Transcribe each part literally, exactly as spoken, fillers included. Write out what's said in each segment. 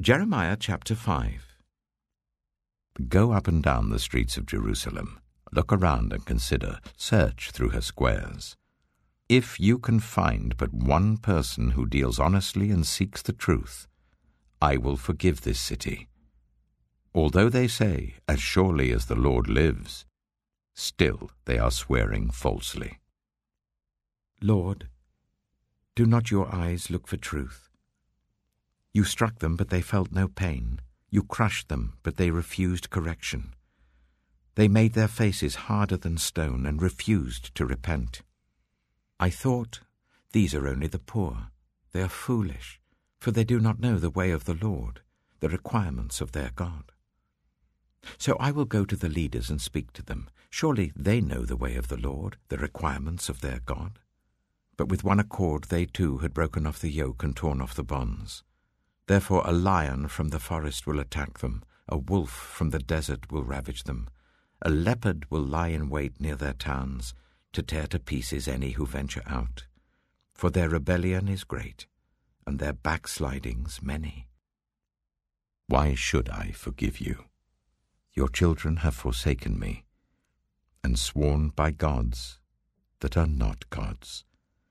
Jeremiah chapter five. Go up and down the streets of Jerusalem, look around and consider, search through her squares. If you can find but one person who deals honestly and seeks the truth, I will forgive this city. Although they say, as surely as the Lord lives, still they are swearing falsely. Lord, do not your eyes look for truth? You struck them, but they felt no pain. You crushed them, but they refused correction. They made their faces harder than stone and refused to repent. I thought, these are only the poor. They are foolish, for they do not know the way of the Lord, the requirements of their God. So I will go to the leaders and speak to them. Surely they know the way of the Lord, the requirements of their God. But with one accord they too had broken off the yoke and torn off the bonds. Therefore a lion from the forest will attack them, a wolf from the desert will ravage them. A leopard will lie in wait near their towns, to tear to pieces any who venture out. For their rebellion is great, and their backslidings many. Why should I forgive you? Your children have forsaken me, and sworn by gods that are not gods.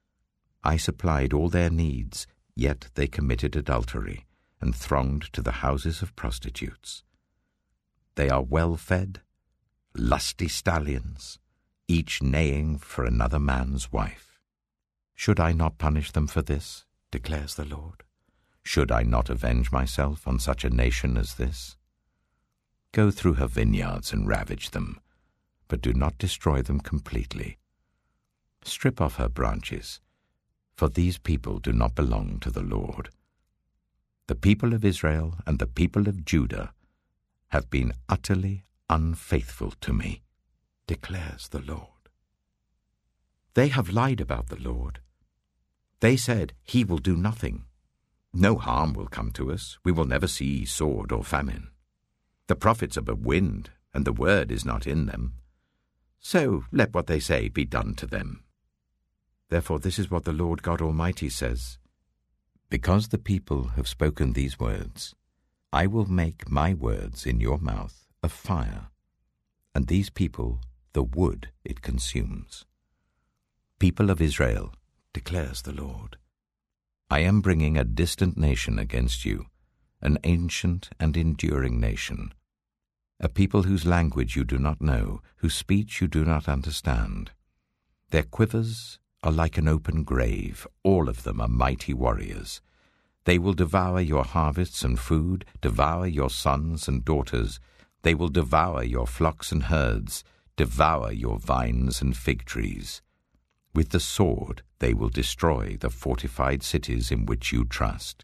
I supplied all their needs, yet they committed adultery, and thronged to the houses of prostitutes. They are well-fed, lusty stallions, each neighing for another man's wife. Should I not punish them for this, declares the Lord? Should I not avenge myself on such a nation as this? Go through her vineyards and ravage them, but do not destroy them completely. Strip off her branches, for these people do not belong to the Lord. The people of Israel and the people of Judah have been utterly unfaithful to me, declares the Lord. They have lied about the Lord. They said, He will do nothing. No harm will come to us. We will never see sword or famine. The prophets are but wind, and the word is not in them. So let what they say be done to them. Therefore this is what the Lord God Almighty says. Because the people have spoken these words, I will make my words in your mouth a fire, and these people the wood it consumes. People of Israel, declares the Lord, I am bringing a distant nation against you, an ancient and enduring nation, a people whose language you do not know, whose speech you do not understand. Their quivers are like an open grave. All of them are mighty warriors. They will devour your harvests and food, devour your sons and daughters. They will devour your flocks and herds, devour your vines and fig trees. With the sword they will destroy the fortified cities in which you trust.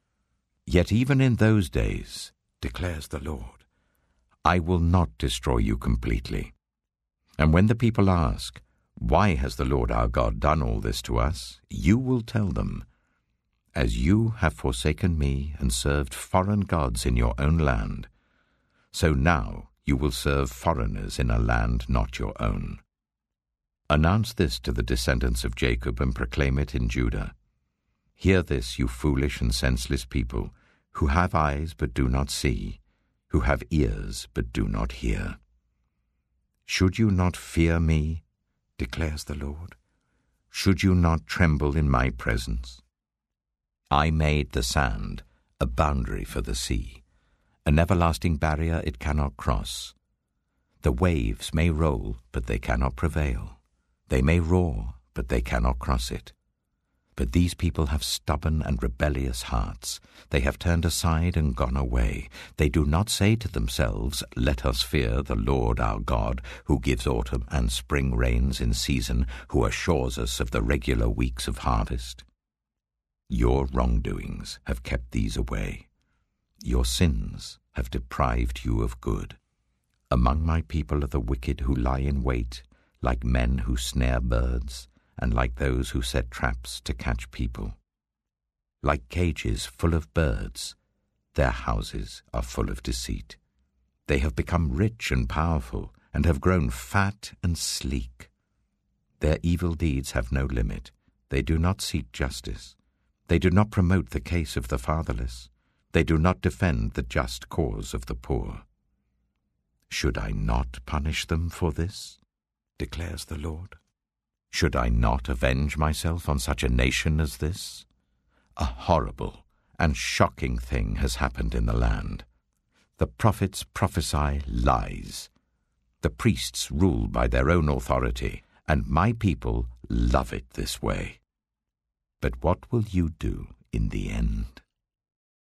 Yet even in those days, declares the Lord, I will not destroy you completely. And when the people ask, Why has the Lord our God done all this to us? You will tell them, As you have forsaken me and served foreign gods in your own land, so now you will serve foreigners in a land not your own. Announce this to the descendants of Jacob and proclaim it in Judah. Hear this, you foolish and senseless people, who have eyes but do not see, who have ears but do not hear. Should you not fear me, declares the Lord? Should you not tremble in my presence? I made the sand a boundary for the sea, an everlasting barrier it cannot cross. The waves may roll, but they cannot prevail. They may roar, but they cannot cross it. But these people have stubborn and rebellious hearts. They have turned aside and gone away. They do not say to themselves, Let us fear the Lord our God, who gives autumn and spring rains in season, who assures us of the regular weeks of harvest. Your wrongdoings have kept these away. Your sins have deprived you of good. Among my people are the wicked who lie in wait, like men who snare birds, and like those who set traps to catch people. Like cages full of birds, their houses are full of deceit. They have become rich and powerful, and have grown fat and sleek. Their evil deeds have no limit. They do not seek justice. They do not promote the case of the fatherless. They do not defend the just cause of the poor. Should I not punish them for this? Declares the Lord. Should I not avenge myself on such a nation as this? A horrible and shocking thing has happened in the land. The prophets prophesy lies. The priests rule by their own authority, and my people love it this way. But what will you do in the end?